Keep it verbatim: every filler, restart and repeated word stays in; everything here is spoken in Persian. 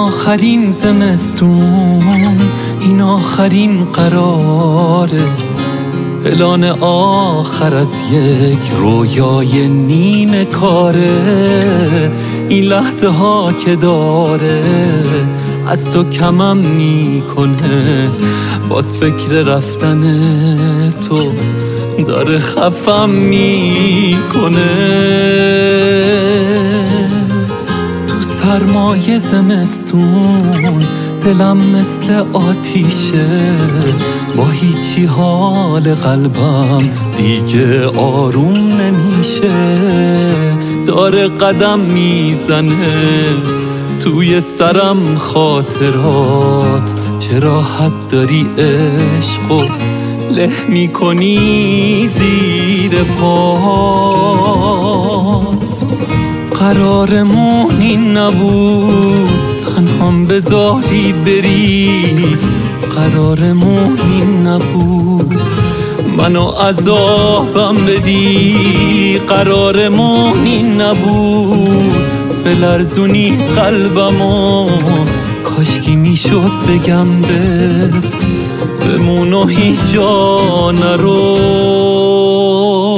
آخرین زمستون، این آخرین قراره، اعلان آخر از یک رویای نیمه کاره. این لحظه ها که داره از تو کمم میکنه، باز فکر رفتن تو داره خفم میکنه. تو سرمای زمستون دلم مثل آتیشه، با هیچی حال قلبم دیگه آروم نمیشه. داره قدم میزنه توی سرم خاطرات، چه راحت داری عشقو له میکنی زیر پات. قرارمون این نبود تنهام بذاری بری، قرارمون این نبود منو عذابم بدی، قرارمون این نبود بلرزونی قلبمو. کاشکی میشد بگم بهت بمون و هیچ جا نرو.